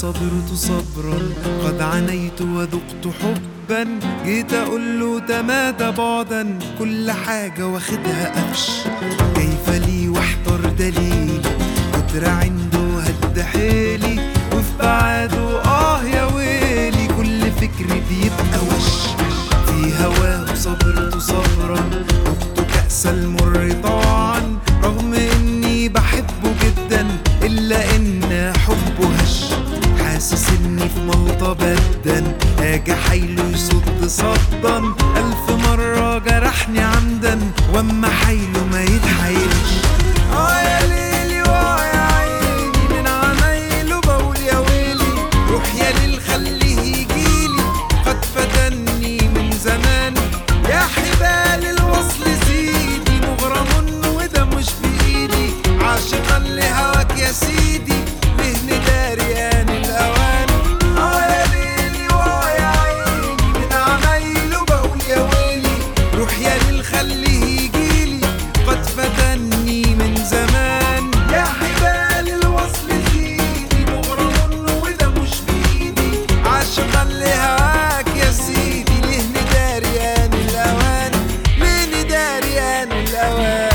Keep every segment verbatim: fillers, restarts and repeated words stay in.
صبرت صبرا قد عانيت وذقت حبا، جيت اقول له تمادى بعدا كل حاجة واخدها قفش. كيف لي واحتر دليلي قدر عنده هد حيلي، وفي بعاده اه يا ويلي كل فكري بيبقى وش. في هواه صبرت صبرا ذقت كأس المر طبعا، رغم اني بحبه جدا الا ان حبه هش. حاسس اني في ملطة بدا اجي حيله يصد صدا، الف مرة جرحني عمدا واما حيله ما يتحيلش. اه يا ليلي واه يا عيني من عمايله بقول يا ويلي، روح يا ليل خليه يجيلي قد فتني من زمان. يا حبال الوصل سيدي مغرم وده مش بايدي، عاشقا لهواك يا سيدي ليه نداري آن الأوان. اه يا ليلي واه يا عيني من عمايله بقول يا ويلي، روح يا ليل خليه يجيلي قد فتني من زمان. يا حبال الوصل سيدي مغرم وده مش بايدي، عاشقا لهواك يا سيدي ليه نداري آن الأوان، ليه نداري آن الأوان.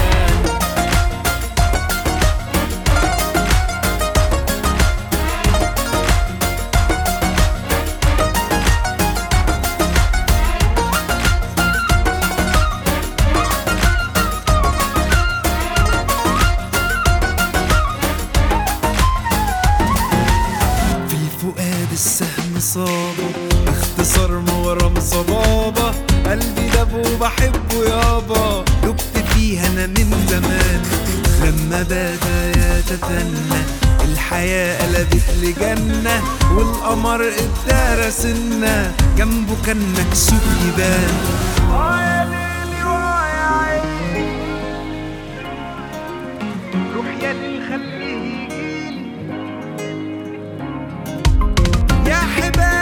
في الفؤاد السهم صابه باختصار مغرم صبابة، قلبي داب وبحبه يابا دبت فيها انا من زمان. لما بدا يتثنى الحياة قلبت لجنة، والقمر ادارى سنة جنبه كان مكسوف يبان. اه يا ليلي واه يا عيني روح يا ليل خليه يجيلي. يا حبال